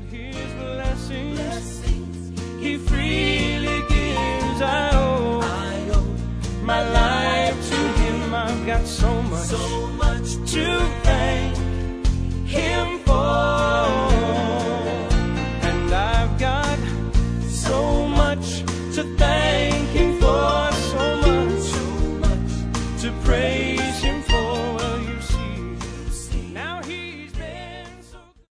His blessings He freely gives. I owe my life to Him. I've got so much to